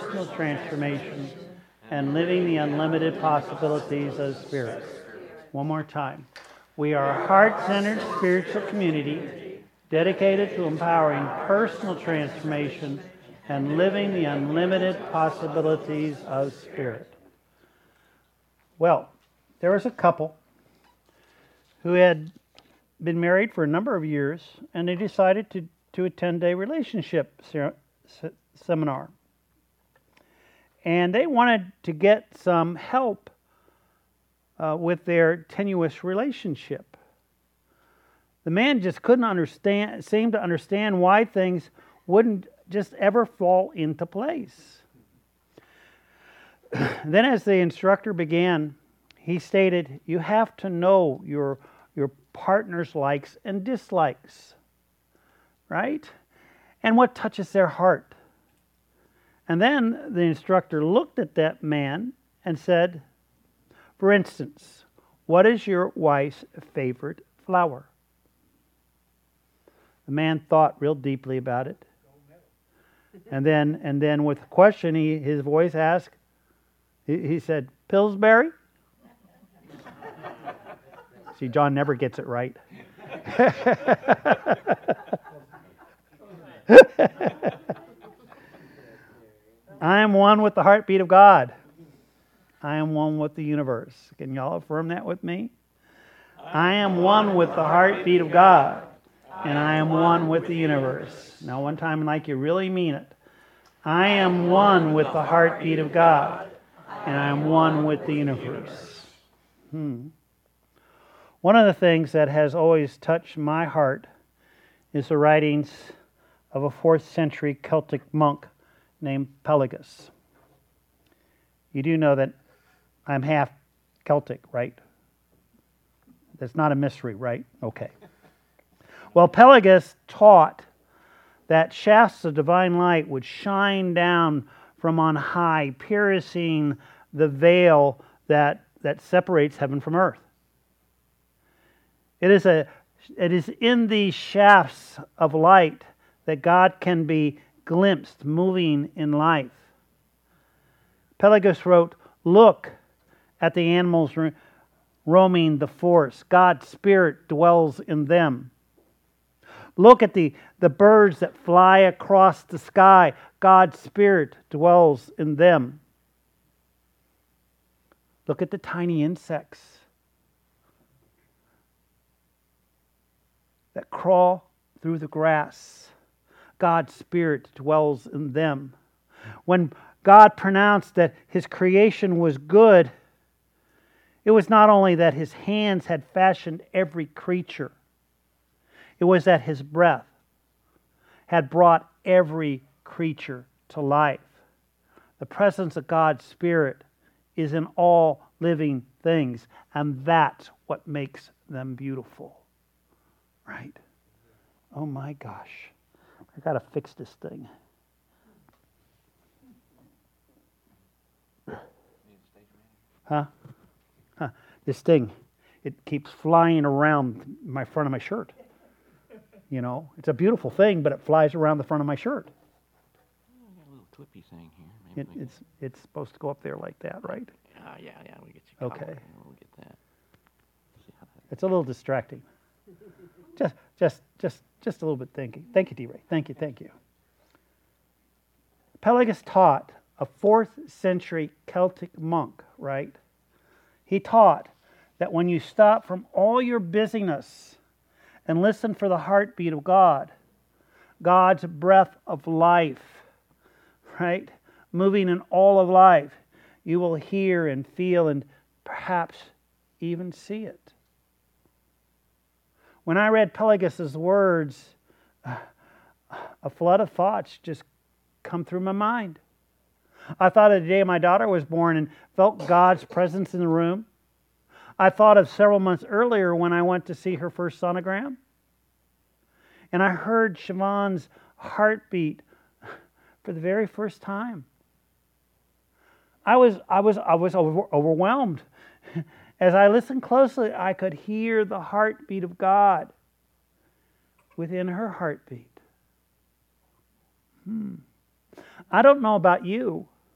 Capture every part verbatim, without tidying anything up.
personal transformation and living the unlimited possibilities of Spirit. One more time. We are a heart-centered spiritual community dedicated to empowering personal transformation and living the unlimited possibilities of Spirit. Well, there was a couple who had been married for a number of years, and they decided to, to attend a relationship se- se- seminar. And they wanted to get some help uh, with their tenuous relationship. The man just couldn't understand, seem to understand why things wouldn't just ever fall into place. Then as the instructor began, he stated, you have to know your, your partner's likes and dislikes, right? And what touches their heart. And then the instructor looked at that man and said, for instance, what is your wife's favorite flower? The man thought real deeply about it. And then and then with a question, he, his voice asked, he, he said, Pillsbury? See, John never gets it right. I am one with the heartbeat of God. I am one with the universe. Can y'all affirm that with me? I am one with the heartbeat of God, and I am one with the universe. Now, one time like you really mean it. I am one with the heartbeat of God, and I am one with the universe. Hmm. One of the things that has always touched my heart is the writings of a fourth century Celtic monk named Pelagus. You do know that I'm half Celtic, right? That's not a mystery, right? Okay. Well, Pelagus taught that shafts of divine light would shine down from on high, piercing the veil that, that separates heaven from earth. It is a it is in these shafts of light that God can be glimpsed moving in life. Pelagus wrote, look at the animals ro- roaming the forest. God's Spirit dwells in them. Look at the, the birds that fly across the sky. God's Spirit dwells in them. Look at the tiny insects that crawl through the grass. God's Spirit dwells in them. When God pronounced that His creation was good, it was not only that His hands had fashioned every creature, it was that His breath had brought every creature to life. The presence of God's Spirit is in all living things, and that's what makes them beautiful. Right? Oh my gosh. I got to fix this thing. Huh? Huh? This thing, it keeps flying around my front of my shirt. You know, it's a beautiful thing, but it flies around the front of my shirt. I got a little clippy thing here. Maybe It, we it's it's supposed to go up there like that, right? can- Ah, yeah, yeah, we get you. Okay. Collar, and We'll get that. See how that. It's a little distracting. Just just just just a little bit thinking. Thank you, D-Ray. Thank you, thank you. Pelagus taught, a fourth century Celtic monk, right? He taught that when you stop from all your busyness and listen for the heartbeat of God, God's breath of life, right? Moving in all of life, you will hear and feel and perhaps even see it. When I read Pelagus's words, a flood of thoughts just come through my mind. I thought of the day my daughter was born and felt God's presence in the room. I thought of several months earlier when I went to see her first sonogram. And I heard Siobhan's heartbeat for the very first time. I was I was I was over, overwhelmed. As I listened closely, I could hear the heartbeat of God within her heartbeat. Hmm. I don't know about you,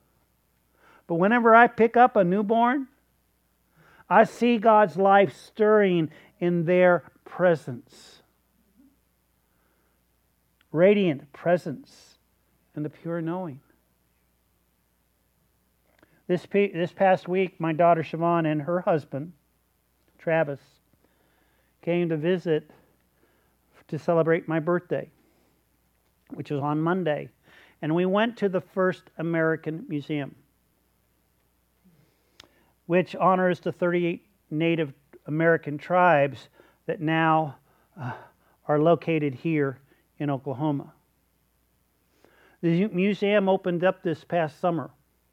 But whenever I pick up a newborn, I see God's life stirring in their presence. Radiant presence and the pure knowing. This, this past week, my daughter Siobhan and her husband, Travis, came to visit to celebrate my birthday, which was on Monday. And we went to the First American Museum, which honors the thirty-eight Native American tribes that now uh, are located here in Oklahoma. The museum opened up this past summer.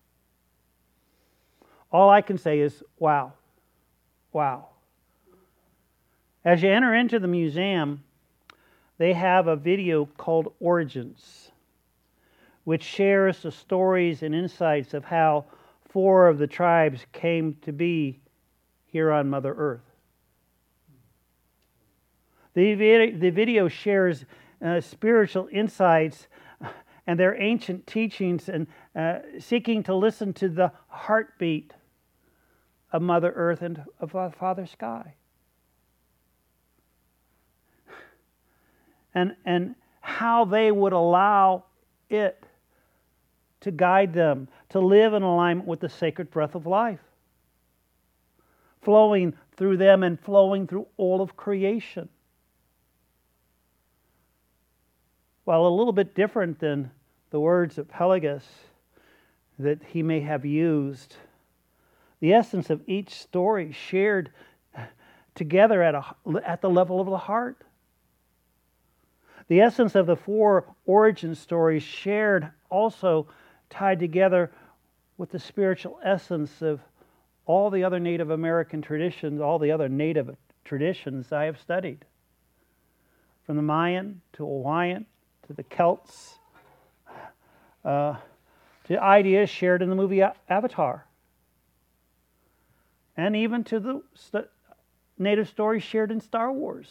All I can say is, wow, wow. As you enter into the museum, they have a video called Origins, which shares the stories and insights of how four of the tribes came to be here on Mother Earth. The video, the video shares uh, spiritual insights and their ancient teachings and uh, seeking to listen to the heartbeat of Mother Earth and of Father Sky. And, and how they would allow it to guide them, to live in alignment with the sacred breath of life, flowing through them and flowing through all of creation. While a little bit different than the words of Pelagius that he may have used, the essence of each story shared together at, a, at the level of the heart. The essence of the four origin stories shared also tied together with the spiritual essence of all the other Native American traditions, all the other Native traditions I have studied. From the Mayan to Hawaiian to the Celts, uh, to ideas shared in the movie Avatar, and even to the st- Native stories shared in Star Wars.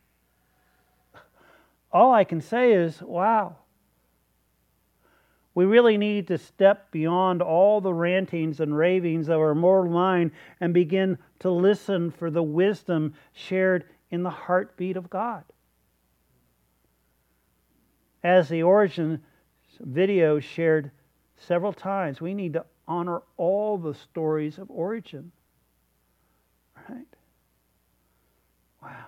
All I can say is, wow. We really need to step beyond all the rantings and ravings of our mortal mind and begin to listen for the wisdom shared in the heartbeat of God. As the origin video shared several times, we need to honor all the stories of origin. Right? Wow.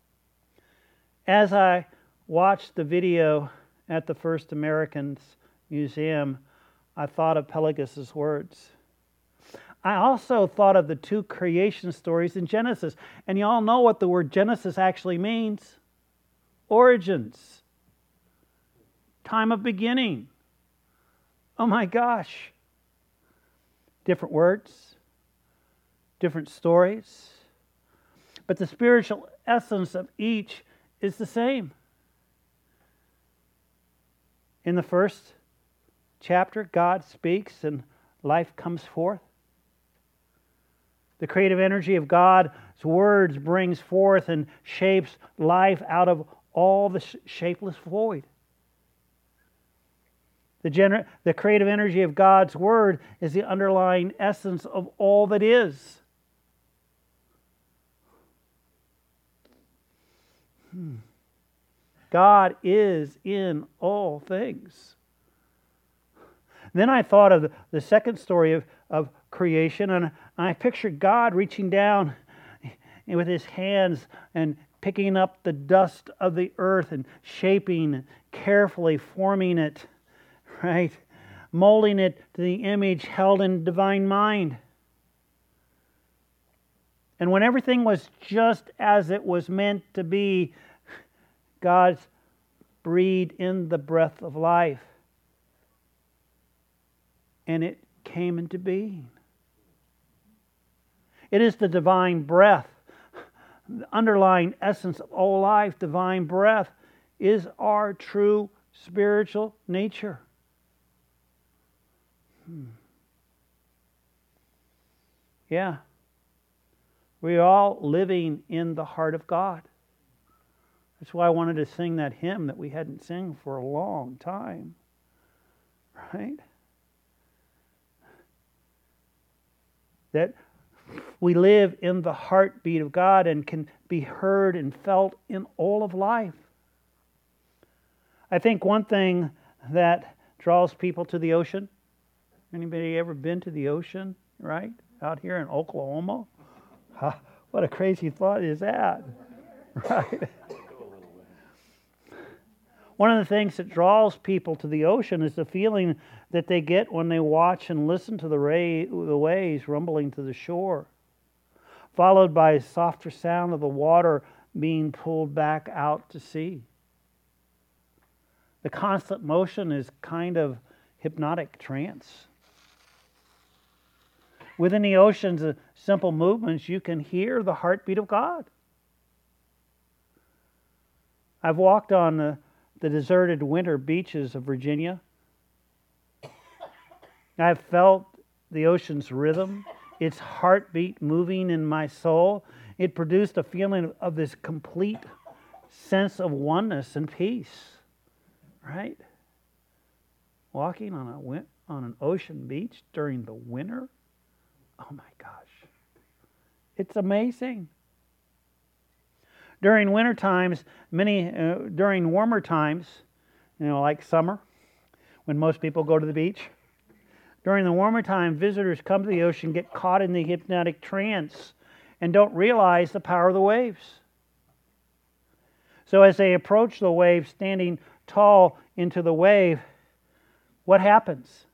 As I watched the video at the First Americans Museum, I thought of Pelagius' words. I also thought of the two creation stories in Genesis. And you all know what the word Genesis actually means. Origins. Time of beginning. Oh my gosh. Different words. Different stories. But the spiritual essence of each is the same. In the first chapter, God speaks and life comes forth. The creative energy of God's words brings forth and shapes life out of all the shapeless void. The, gener- the creative energy of God's word is the underlying essence of all that is. Hmm. God is in all things. Then I thought of the, the second story of, of creation, and I pictured God reaching down with his hands and picking up the dust of the earth and shaping, carefully forming it, right? Molding it to the image held in divine mind. And when everything was just as it was meant to be, God breathed in the breath of life. And it came into being. It is the divine breath, the underlying essence of all life. Divine breath is our true spiritual nature. Hmm. Yeah. We're all living in the heart of God. That's why I wanted to sing that hymn that we hadn't sung for a long time. Right? that we live in the heartbeat of God and can be heard and felt in all of life. I think one thing that draws people to the ocean, anybody ever been to the ocean, right? Out here in Oklahoma? Huh, what a crazy thought is that, right? One of the things that draws people to the ocean is the feeling that they get when they watch and listen to the, ray, the waves rumbling to the shore, followed by a softer sound of the water being pulled back out to sea. The constant motion is kind of hypnotic trance. Within the ocean's simple movements, you can hear the heartbeat of God. I've walked on the, the deserted winter beaches of Virginia. I've felt the ocean's rhythm, its heartbeat moving in my soul. It produced a feeling of this complete sense of oneness and peace. Right? Walking on a on an ocean beach during the winter. Oh my gosh. It's amazing. During winter times, many uh, during warmer times, you know, like summer, when most people go to the beach. During the warmer time, visitors come to the ocean, get caught in the hypnotic trance, and don't realize the power of the waves. So as they approach the wave, standing tall into the wave, what happens?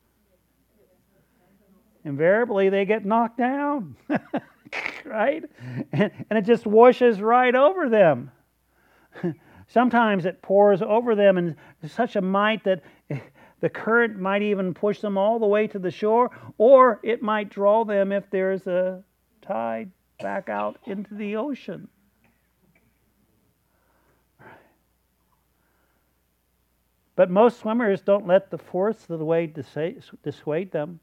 Invariably, they get knocked down, right? And, and it just washes right over them. Sometimes it pours over them in such a might that the current might even push them all the way to the shore, or it might draw them, if there's a tide, back out into the ocean. But most swimmers don't let the force of the wave dissuade them.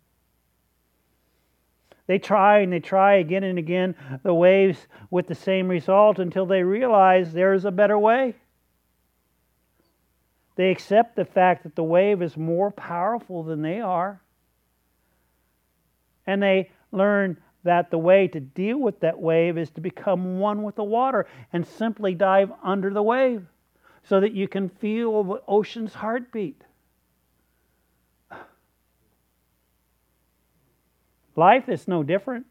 They try and they try again and again the waves with the same result until they realize there's a better way. They accept the fact that the wave is more powerful than they are. And they learn that the way to deal with that wave is to become one with the water and simply dive under the wave, so that you can feel the ocean's heartbeat. Life is no different.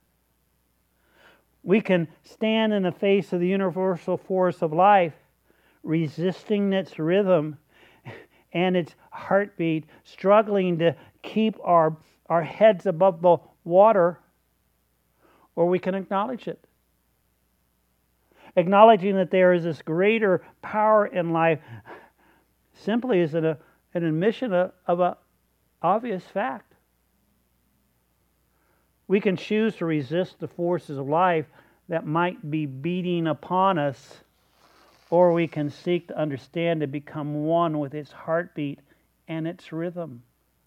We can stand in the face of the universal force of life, resisting its rhythm and its heartbeat, struggling to keep our, our heads above the water, or we can acknowledge it. Acknowledging that there is this greater power in life simply is an, a, an admission of, of an obvious fact. We can choose to resist the forces of life that might be beating upon us, or we can seek to understand and become one with its heartbeat and its rhythm.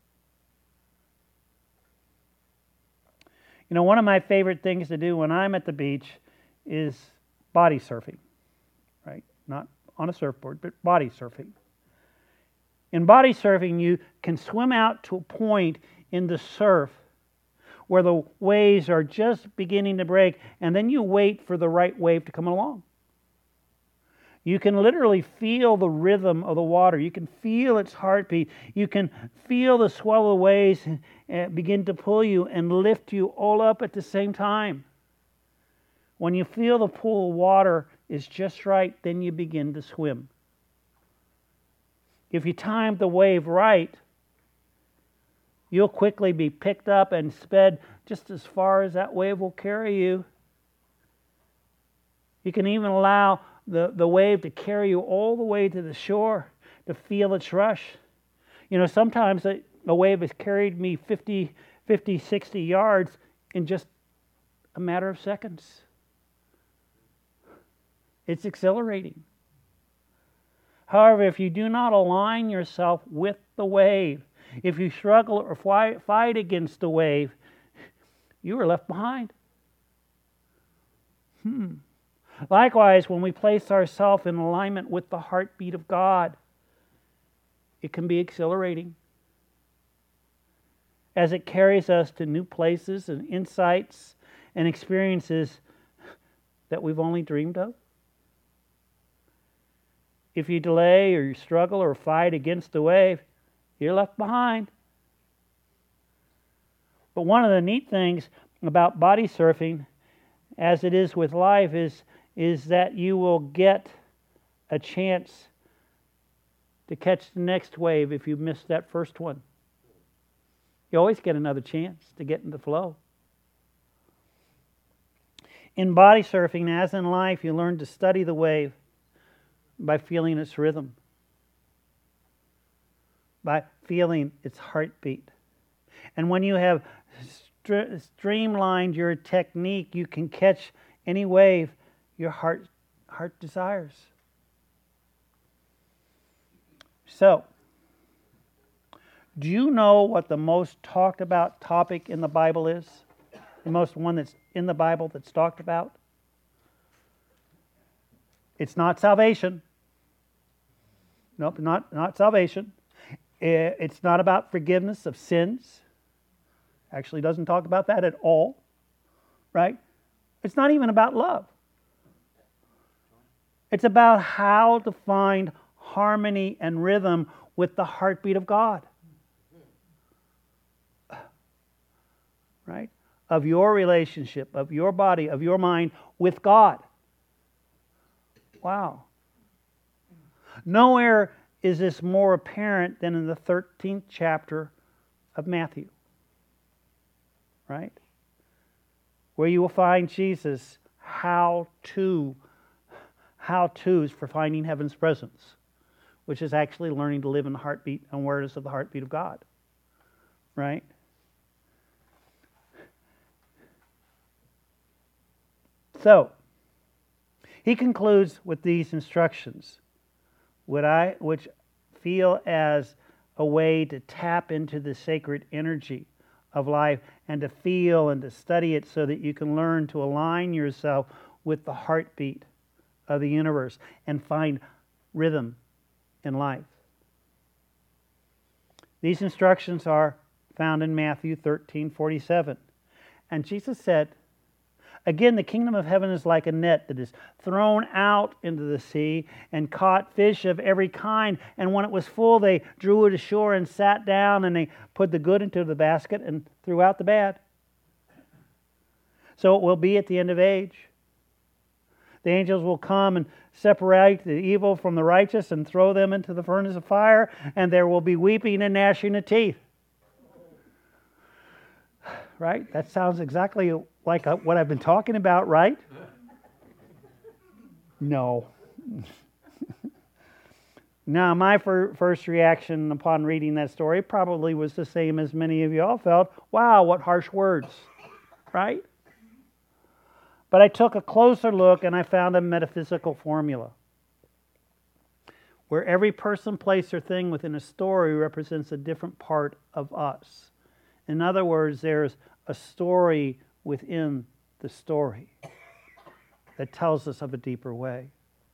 You know, one of my favorite things to do when I'm at the beach is body surfing, right? Not on a surfboard, but body surfing. In body surfing, you can swim out to a point in the surf where the waves are just beginning to break, and then you wait for the right wave to come along. You can literally feel the rhythm of the water. You can feel its heartbeat. You can feel the swell of the waves begin to pull you and lift you all up at the same time. When you feel the pool of water is just right, then you begin to swim. If you time the wave right, you'll quickly be picked up and sped just as far as that wave will carry you. You can even allow the, the wave to carry you all the way to the shore to feel its rush. You know, sometimes a, a wave has carried me fifty, sixty yards in just a matter of seconds. It's exhilarating. However, if you do not align yourself with the wave, if you struggle or fight, fight against the wave, you are left behind. Hmm. Likewise, when we place ourselves in alignment with the heartbeat of God, it can be exhilarating. as it carries us to new places and insights and experiences that we've only dreamed of? If you delay or you struggle or fight against the wave, you're left behind. But one of the neat things about body surfing, as it is with life, is, is that you will get a chance to catch the next wave if you missed that first one. You always get another chance to get in the flow. In body surfing, as in life, you learn to study the wave by feeling its rhythm, by feeling its heartbeat. And when you have st- streamlined your technique, you can catch any wave your heart, heart desires. So, do you know what the most talked about topic in the Bible is? The most one that's in the Bible that's talked about? It's not salvation. Nope, not, not salvation. It's not about forgiveness of sins. Actually doesn't talk about that at all. Right? It's not even about love. It's about how to find harmony and rhythm with the heartbeat of God. Right? Of your relationship, of your body, of your mind with God. Wow. Nowhere is this more apparent than in the thirteenth chapter of Matthew. Right? Where you will find Jesus' how to, how to's for finding heaven's presence, which is actually learning to live in the heartbeat and awareness of the heartbeat of God. Right? So, he concludes with these instructions, what I, which feel as a way to tap into the sacred energy of life and to feel and to study it so that you can learn to align yourself with the heartbeat of the universe and find rhythm in life. These instructions are found in Matthew thirteen forty-seven. And Jesus said, "Again, the kingdom of heaven is like a net that is thrown out into the sea and caught fish of every kind. And when it was full, they drew it ashore and sat down, and they put the good into the basket and threw out the bad. So it will be at the end of age. The angels will come and separate the evil from the righteous and throw them into the furnace of fire, and there will be weeping and gnashing of teeth." Right? That sounds exactly like what I've been talking about, right? No. Now, my fir- first reaction upon reading that story probably was the same as many of you all felt. Wow, what harsh words. Right? But I took a closer look and I found a metaphysical formula where every person, place, or thing within a story represents a different part of us. In other words, there's a story within the story that tells us of a deeper way.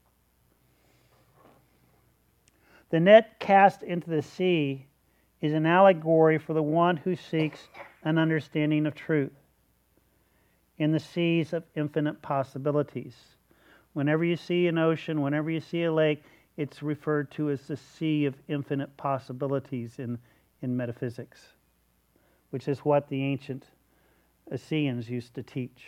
The net cast into the sea is an allegory for the one who seeks an understanding of truth in the seas of infinite possibilities. Whenever you see an ocean, whenever you see a lake, it's referred to as the sea of infinite possibilities in, in metaphysics, which is what the ancient Assyrians used to teach.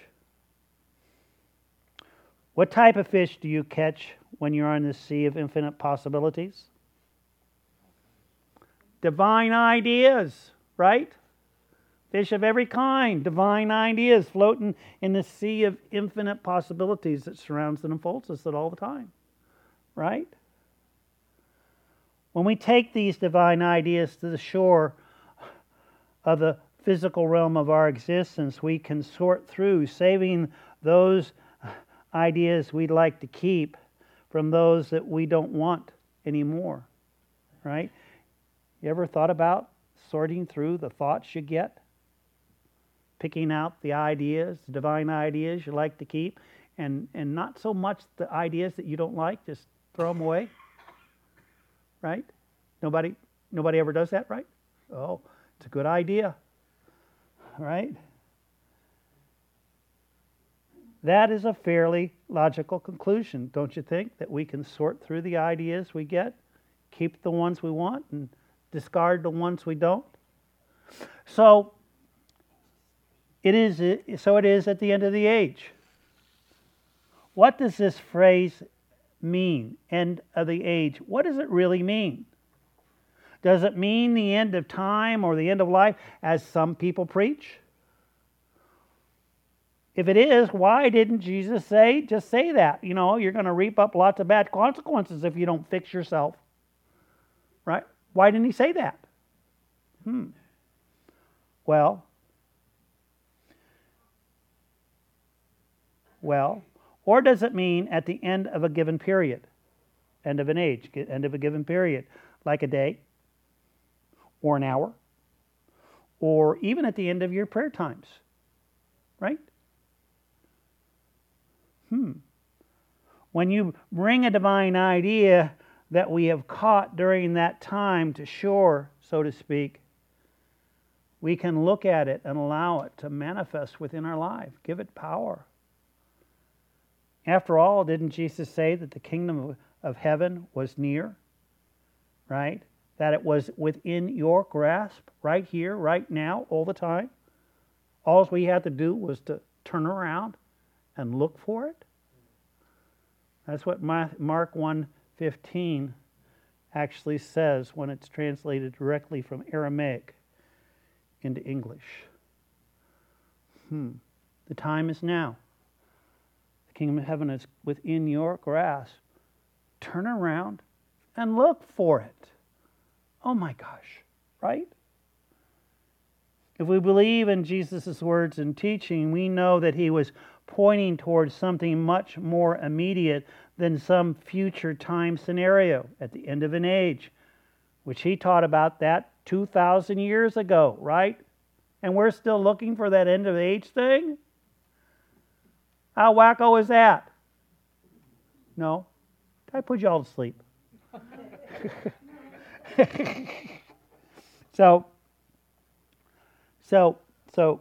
What type of fish do you catch when you're on the sea of infinite possibilities? Divine ideas, right? Fish of every kind, divine ideas floating in the sea of infinite possibilities that surrounds and enfolds us at all the time, right? When we take these divine ideas to the shore of the physical realm of our existence, we can sort through, saving those ideas we'd like to keep from those that we don't want anymore, right? You ever thought about sorting through the thoughts you get? Picking out the ideas, the divine ideas you like to keep, and, and not so much the ideas that you don't like, just throw them away, right? Nobody, nobody ever does that, right? Oh, it's a good idea. right? That is a fairly logical conclusion, don't you think? That we can sort through the ideas we get, keep the ones we want, and discard the ones we don't. So it is. So it is at the end of the age. What does this phrase mean? End of the age. What does it really mean? Does it mean the end of time or the end of life, as some people preach? If it is, why didn't Jesus say, just say that? You know, you're going to reap up lots of bad consequences if you don't fix yourself. Right? Why didn't he say that? Hmm. Well, well, or does it mean at the end of a given period, end of an age, end of a given period, like a day, or an hour, or even at the end of your prayer times, right? Hmm. When you bring a divine idea that we have caught during that time to shore, so to speak, we can look at it and allow it to manifest within our life, give it power. After all, didn't Jesus say that the kingdom of heaven was near, right? That it was within your grasp, right here, right now, all the time? All we had to do was to turn around and look for it. That's what Mark one fifteen actually says when it's translated directly from Aramaic into English. Hmm. The time is now. The kingdom of heaven is within your grasp. Turn around and look for it. Oh my gosh, right? If we believe in Jesus' words and teaching, we know that he was pointing towards something much more immediate than some future time scenario at the end of an age, which he taught about that two thousand years ago, right? And we're still looking for that end of age thing? How wacko is that? No? I put you all to sleep. so, so, so,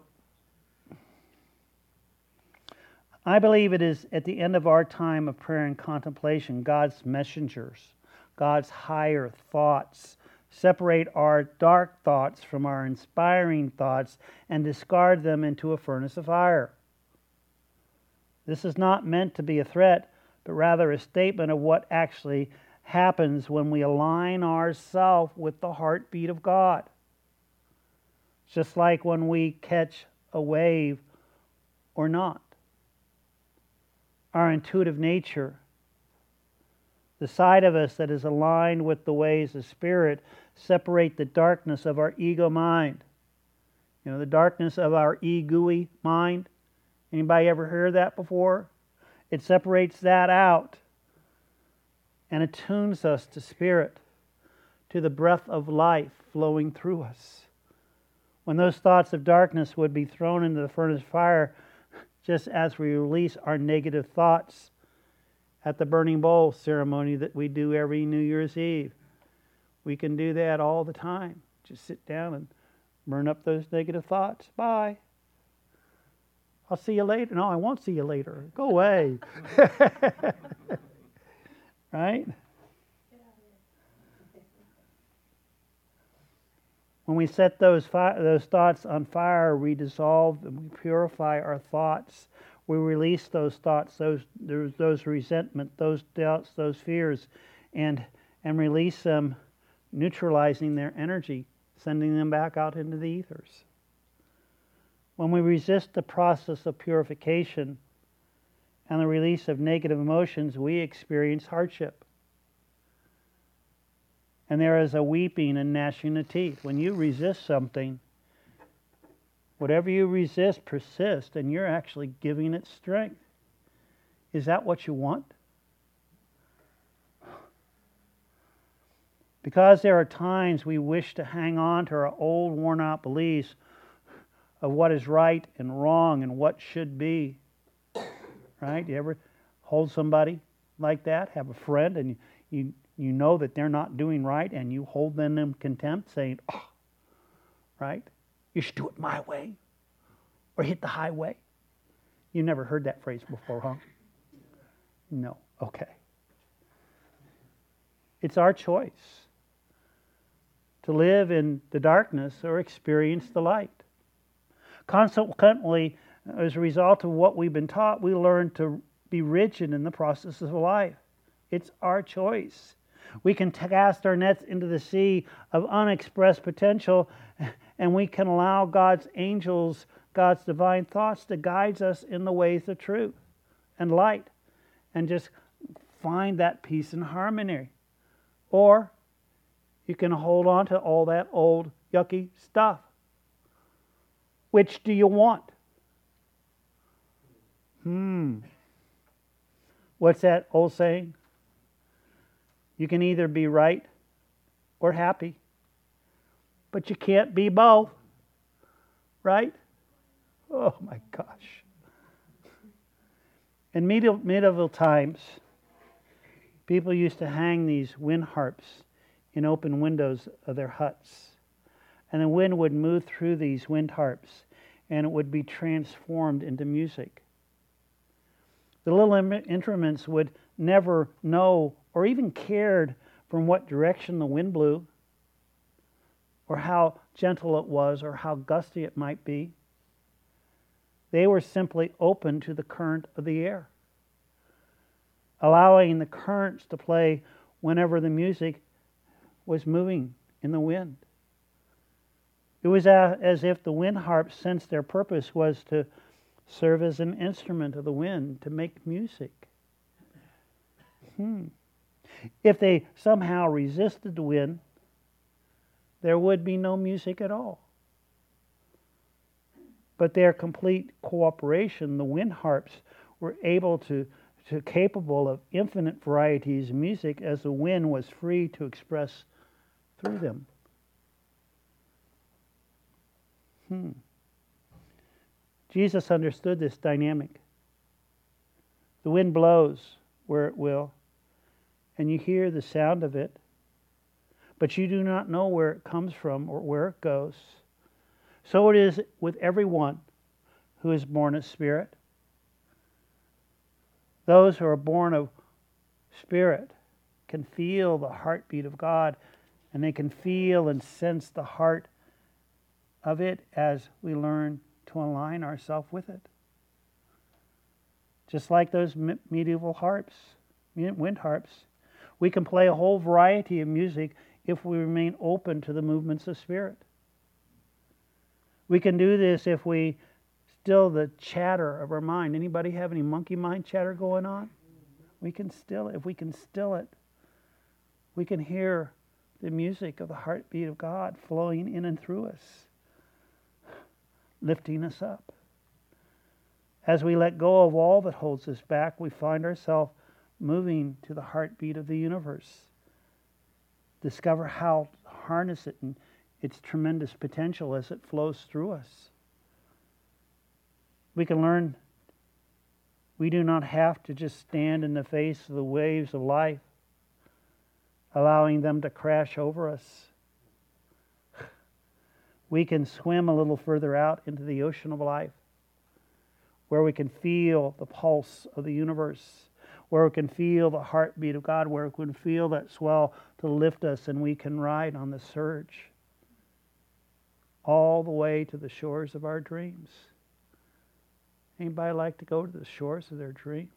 I believe it is at the end of our time of prayer and contemplation, God's messengers, God's higher thoughts, separate our dark thoughts from our inspiring thoughts and discard them into a furnace of fire. This is not meant to be a threat, but rather a statement of what actually happens when we align ourselves with the heartbeat of God. It's just like when we catch a wave or not. Our intuitive nature, the side of us that is aligned with the ways of Spirit, separate the darkness of our ego mind. You know, the darkness of our ego-y mind. Anybody ever heard that before? It separates that out and attunes us to Spirit, to the breath of life flowing through us. When those thoughts of darkness would be thrown into the furnace of fire, just as we release our negative thoughts at the burning bowl ceremony that we do every New Year's Eve. We can do that all the time. Just sit down and burn up those negative thoughts. Bye. I'll see you later. No, I won't see you later. Go away. Right? When we set those fi- those thoughts on fire, we dissolve and we purify our thoughts. We release those thoughts, those those, those resentment, those doubts, those fears, and and release them, neutralizing their energy, sending them back out into the ethers. When we resist the process of purification and the release of negative emotions, we experience hardship. And there is a weeping and gnashing of teeth. When you resist something, whatever you resist persists, and you're actually giving it strength. Is that what you want? Because there are times we wish to hang on to our old, worn-out beliefs of what is right and wrong and what should be. Right? You ever hold somebody like that? Have a friend and you, you you know that they're not doing right and you hold them in contempt saying, oh, right? You should do it my way. or hit the highway. You never heard that phrase before, huh? No. Okay. It's our choice to live in the darkness or experience the light. Consequently, as a result of what we've been taught, we learn to be rigid in the process of life. It's our choice. We can cast our nets into the sea of unexpressed potential, and we can allow God's angels, God's divine thoughts to guide us in the ways of truth and light, and just find that peace and harmony. Or you can hold on to all that old, yucky stuff. Which do you want? Hmm. What's that old saying? You can either be right or happy, but you can't be both. Right? Oh my gosh. In medieval, medieval times, people used to hang these wind harps in open windows of their huts. And the wind would move through these wind harps, and it would be transformed into music. The little instruments would never know or even cared from what direction the wind blew, or how gentle it was, or how gusty it might be. They were simply open to the current of the air, allowing the currents to play whenever the music was moving in the wind. It was as if the wind harps sensed their purpose was to serve as an instrument of the wind to make music. Hmm. If they somehow resisted the wind, there would be no music at all. But their complete cooperation, the wind harps were able to, to capable of infinite varieties of music as the wind was free to express through them. Hmm. Jesus understood this dynamic. The wind blows where it will, and you hear the sound of it, but you do not know where it comes from or where it goes. So it is with everyone who is born of Spirit. Those who are born of Spirit can feel the heartbeat of God, and they can feel and sense the heart of it as we learn to align ourselves with it. Just like those medieval harps, wind harps, we can play a whole variety of music if we remain open to the movements of Spirit. We can do this if we still the chatter of our mind. Anybody have any monkey mind chatter going on? We can still it. If we can still it, we can hear the music of the heartbeat of God flowing in and through us, lifting us up. As we let go of all that holds us back, we find ourselves moving to the heartbeat of the universe. Discover how to harness it and its tremendous potential as it flows through us. We can learn we do not have to just stand in the face of the waves of life, allowing them to crash over us. We can swim a little further out into the ocean of life, where we can feel the pulse of the universe, where we can feel the heartbeat of God, where we can feel that swell to lift us, and we can ride on the surge all the way to the shores of our dreams. Anybody like to go to the shores of their dreams?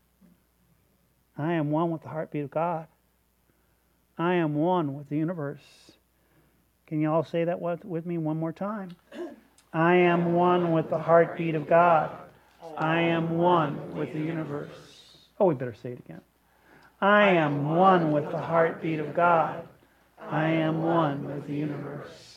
I am one with the heartbeat of God. I am one with the universe. Can you all say that with me one more time? I am one with the heartbeat of God. I am one with the universe. Oh, we better say it again. I am one with the heartbeat of God. I am one with the universe.